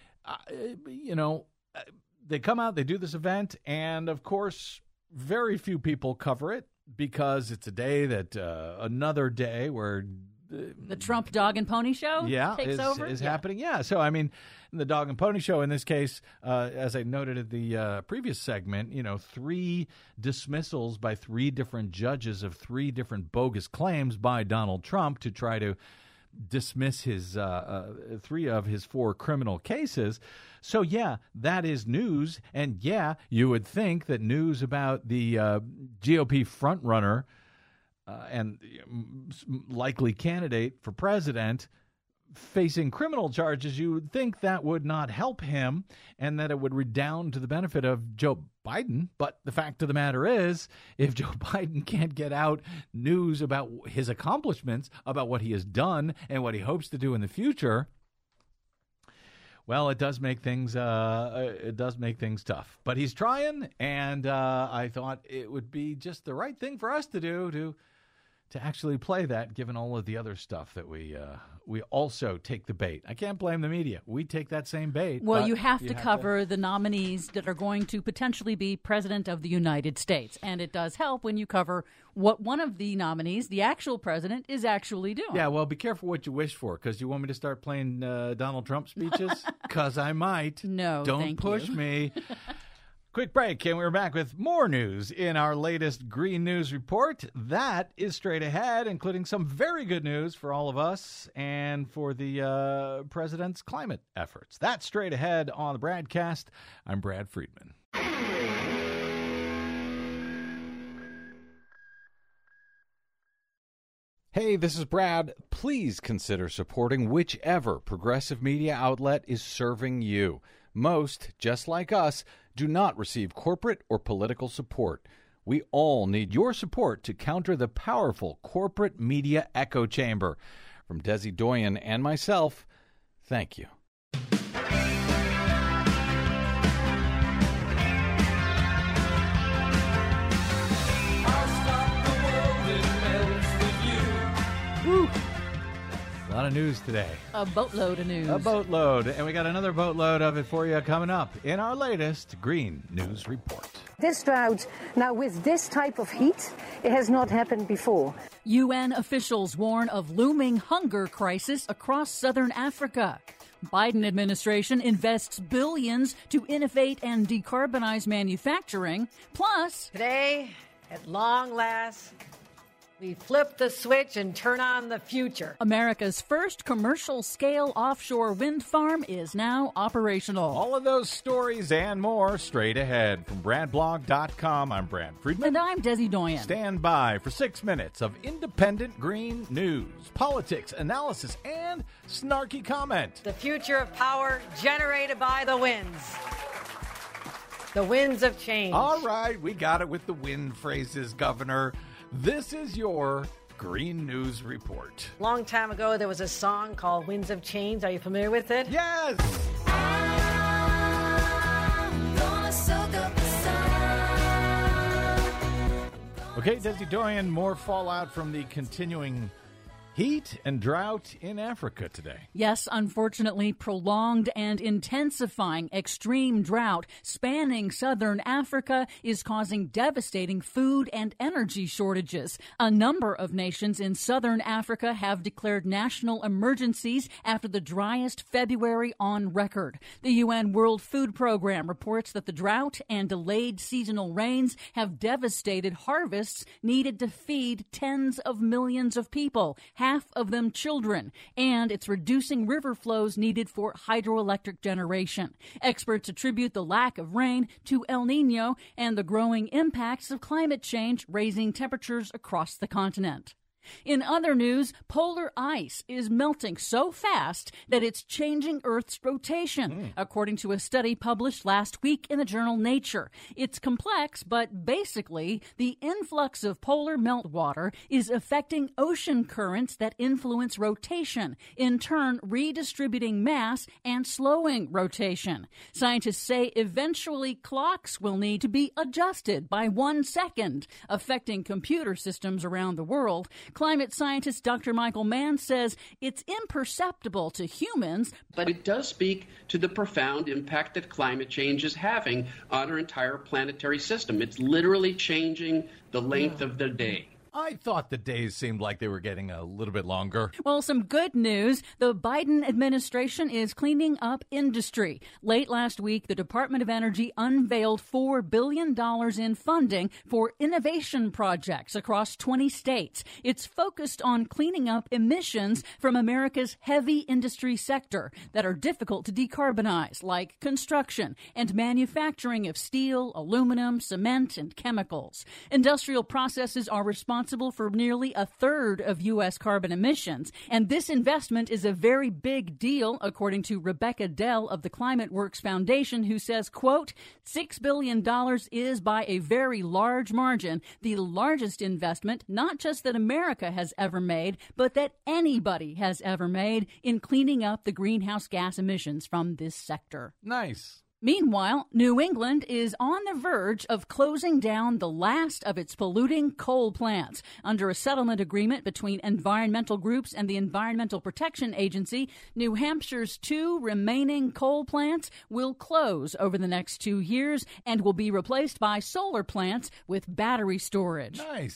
they come out, they do this event, and of course, very few people cover it because it's a day that another day where the Trump dog and pony show takes over? Is happening. Yeah. So, I mean, the dog and pony show in this case, as I noted at the previous segment, 3 dismissals by 3 different judges of 3 different bogus claims by Donald Trump to try to dismiss his 3 of his 4 criminal cases. So, yeah, that is news. And, yeah, you would think that news about the GOP frontrunner and likely candidate for president facing criminal charges, you would think that would not help him and that it would redound to the benefit of Joe Biden. But the fact of the matter is, if Joe Biden can't get out news about his accomplishments, about what he has done and what he hopes to do in the future, well, it does make things tough. But he's trying, and I thought it would be just the right thing for us to do to actually play that, given all of the other stuff that we also take the bait. I can't blame the media. We take that same bait. Well, you have to cover the nominees that are going to potentially be president of the United States. And it does help when you cover what one of the nominees, the actual president, is actually doing. Yeah, well, be careful what you wish for, because you want me to start playing Donald Trump speeches? Because I might. No, Don't push me. Quick break, and we're back with more news in our latest Green News Report. That is straight ahead, including some very good news for all of us and for the president's climate efforts. That's straight ahead on the BradCast. I'm Brad Friedman. Hey, this is Brad. Please consider supporting whichever progressive media outlet is serving you. Most, just like us, do not receive corporate or political support. We all need your support to counter the powerful corporate media echo chamber. From Desi Doyen and myself, thank you. Woo! A lot of news today. A boatload of news. A boatload. And we got another boatload of it for you coming up in our latest Green News Report. This drought, now with this type of heat, it has not happened before. UN officials warn of looming hunger crisis across southern Africa. Biden administration invests billions to innovate and decarbonize manufacturing. Plus, today, at long last, we flip the switch and turn on the future. America's first commercial-scale offshore wind farm is now operational. All of those stories and more straight ahead. From BradBlog.com, I'm Brad Friedman. And I'm Desi Doyen. Stand by for 6 minutes of independent green news, politics, analysis, and snarky comment. The future of power generated by the winds. The winds of change. All right, we got it with the wind phrases, Governor. This is your Green News Report. Long time ago, there was a song called Winds of Change. Are you familiar with it? Yes! I'm gonna soak up the sun. Okay, Desi Doyen, more fallout from the continuing heat and drought in Africa today. Yes, unfortunately, prolonged and intensifying extreme drought spanning southern Africa is causing devastating food and energy shortages. A number of nations in southern Africa have declared national emergencies after the driest February on record. The UN World Food Program reports that the drought and delayed seasonal rains have devastated harvests needed to feed tens of millions of people, half of them children, and it's reducing river flows needed for hydroelectric generation. Experts attribute the lack of rain to El Nino and the growing impacts of climate change, raising temperatures across the continent. In other news, polar ice is melting so fast that it's changing Earth's rotation, according to a study published last week in the journal Nature. It's complex, but basically, the influx of polar meltwater is affecting ocean currents that influence rotation, in turn redistributing mass and slowing rotation. Scientists say eventually clocks will need to be adjusted by 1 second, affecting computer systems around the world. Climate scientist Dr. Michael Mann says it's imperceptible to humans, but it does speak to the profound impact that climate change is having on our entire planetary system. It's literally changing the length of the day. I thought the days seemed like they were getting a little bit longer. Well, some good news. The Biden administration is cleaning up industry. Late last week, the Department of Energy unveiled $4 billion in funding for innovation projects across 20 states. It's focused on cleaning up emissions from America's heavy industry sector that are difficult to decarbonize, like construction and manufacturing of steel, aluminum, cement, and chemicals. Industrial processes are responsible for nearly a third of U.S. carbon emissions. And this investment is a very big deal, according to Rebecca Dell of the Climate Works Foundation, who says, quote, $6 billion is by a very large margin the largest investment, not just that America has ever made, but that anybody has ever made in cleaning up the greenhouse gas emissions from this sector. Nice. Meanwhile, New England is on the verge of closing down the last of its polluting coal plants. Under a settlement agreement between environmental groups and the Environmental Protection Agency, New Hampshire's 2 remaining coal plants will close over the next 2 years and will be replaced by solar plants with battery storage. Nice.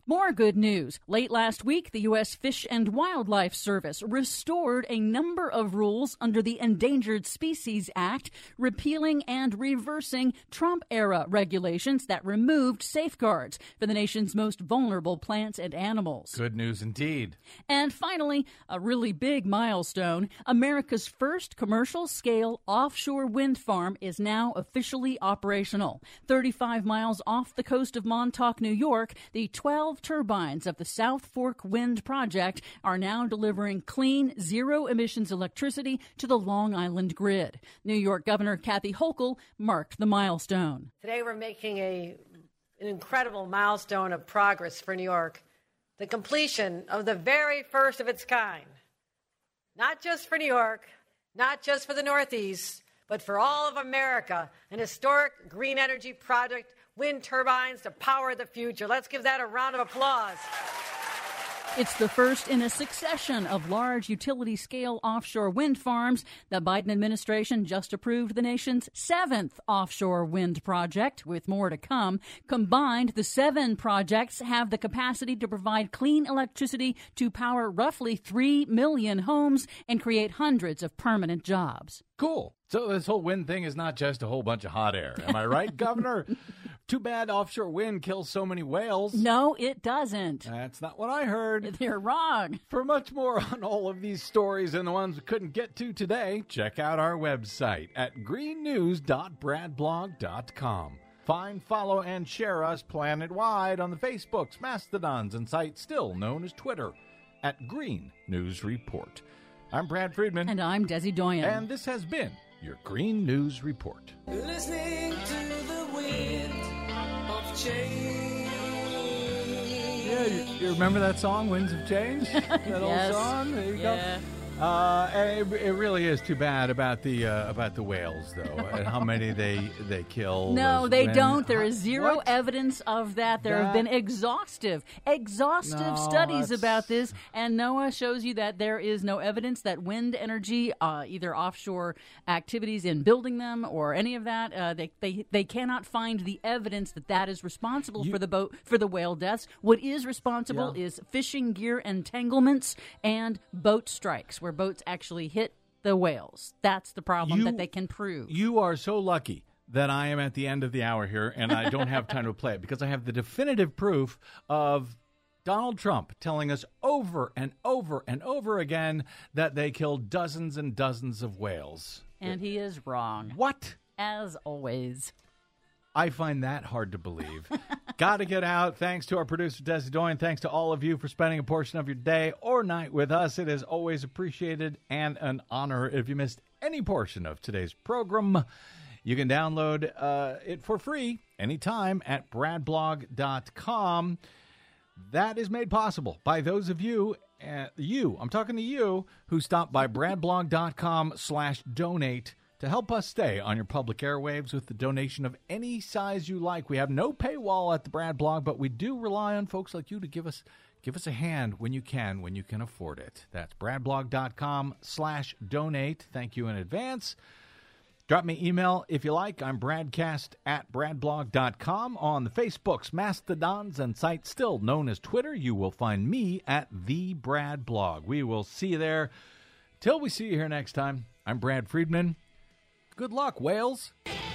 More good news. Late last week, the U.S. Fish and Wildlife Service restored a number of rules under the Endangered Species Act, repealing and reversing Trump-era regulations that removed safeguards for the nation's most vulnerable plants and animals. Good news indeed. And finally, a really big milestone. America's first commercial-scale offshore wind farm is now officially operational. 35 miles off the coast of Montauk, New York, the 12 turbines of the South Fork Wind Project are now delivering clean, zero-emissions electricity to the Long Island grid. New York Governor Kathy Hochul marked the milestone. Today we're making an incredible milestone of progress for New York, the completion of the very first of its kind. Not just for New York, not just for the Northeast, but for all of America, an historic green energy project, wind turbines to power the future. Let's give that a round of applause. It's the first in a succession of large utility-scale offshore wind farms. The Biden administration just approved the nation's 7th offshore wind project, with more to come. Combined, the 7 projects have the capacity to provide clean electricity to power roughly 3 million homes and create hundreds of permanent jobs. Cool. So this whole wind thing is not just a whole bunch of hot air. Am I right, Governor? Too bad offshore wind kills so many whales. No, it doesn't. That's not what I heard. You're wrong. For much more on all of these stories and the ones we couldn't get to today, check out our website at greennews.bradblog.com. Find, follow, and share us planet-wide on the Facebooks, Mastodons, and sites still known as Twitter at Green News Report. I'm Brad Friedman. And I'm Desi Doyen. And this has been your Green News Report. Listening to the wind of change. Yeah, you remember that song, Winds of Change? That Yes. old song? There you go. And it really is too bad about the whales, though, and how many they kill. No, they when- don't. There is zero What? evidence of that. There have been exhaustive studies about this, and NOAA shows you that there is no evidence that wind energy, either offshore activities in building them or any of that, they cannot find the evidence that is responsible for the whale deaths. What is responsible is fishing gear entanglements and boat strikes, where boats actually hit the whales. That's the problem that they can prove. You are so lucky that I am at the end of the hour here, and I don't have time to play it, because I have the definitive proof of Donald Trump telling us over and over and over again that they killed dozens and dozens of whales. And he is wrong. What? As always. I find that hard to believe. Got to get out. Thanks to our producer, Desi Doyen. Thanks to all of you for spending a portion of your day or night with us. It is always appreciated and an honor. If you missed any portion of today's program, you can download it for free anytime at bradblog.com. That is made possible by those of you, I'm talking to you, who stop by bradblog.com/donate to help us stay on your public airwaves with the donation of any size you like. We have no paywall at the Brad Blog, but we do rely on folks like you to give us a hand when you can afford it. That's bradblog.com/donate. Thank you in advance. Drop me email if you like. I'm bradcast@bradblog.com. On the Facebooks, Mastodons, and sites still known as Twitter, you will find me at The Brad Blog. We will see you there. Till we see you here next time, I'm Brad Friedman. Good luck, whales.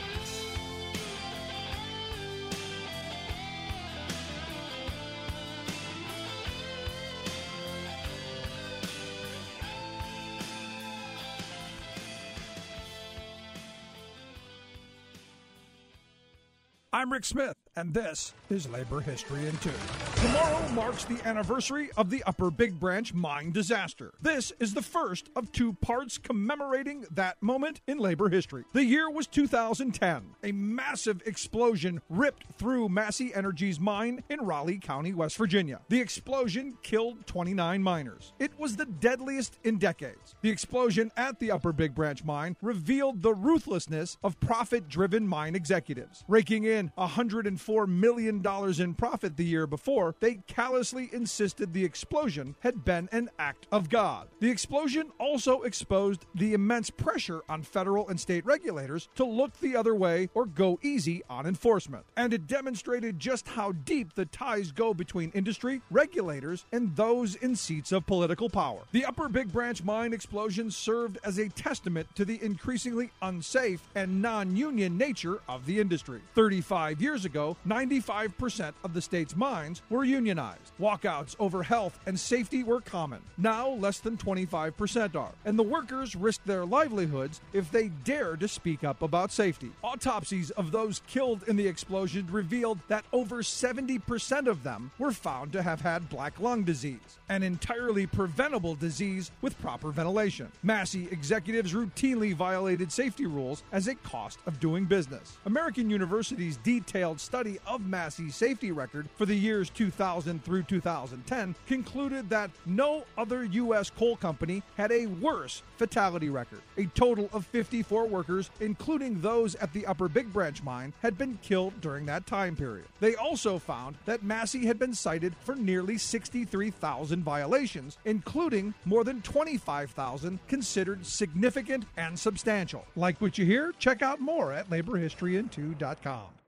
I'm Rick Smith, and this is Labor History in 2. Tomorrow marks the anniversary of the Upper Big Branch mine disaster. This is the first of 2 parts commemorating that moment in labor history. The year was 2010. A massive explosion ripped through Massey Energy's mine in Raleigh County, West Virginia. The explosion killed 29 miners. It was the deadliest in decades. The explosion at the Upper Big Branch mine revealed the ruthlessness of profit-driven mine executives, raking in $140 $24 million in profit the year before, they callously insisted the explosion had been an act of God. The explosion also exposed the immense pressure on federal and state regulators to look the other way or go easy on enforcement. And it demonstrated just how deep the ties go between industry, regulators, and those in seats of political power. The Upper Big Branch mine explosion served as a testament to the increasingly unsafe and non-union nature of the industry. 35 years ago, 95% of the state's mines were unionized. Walkouts over health and safety were common. Now, less than 25% are. And the workers risk their livelihoods if they dare to speak up about safety. Autopsies of those killed in the explosion revealed that over 70% of them were found to have had black lung disease, an entirely preventable disease with proper ventilation. Massey executives routinely violated safety rules as a cost of doing business. American University's detailed study of Massey's safety record for the years 2000 through 2010 concluded that no other U.S. coal company had a worse fatality record. A total of 54 workers, including those at the Upper Big Branch mine, had been killed during that time period. They also found that Massey had been cited for nearly 63,000 violations, including more than 25,000 considered significant and substantial. Like what you hear? Check out more at laborhistoryin2.com.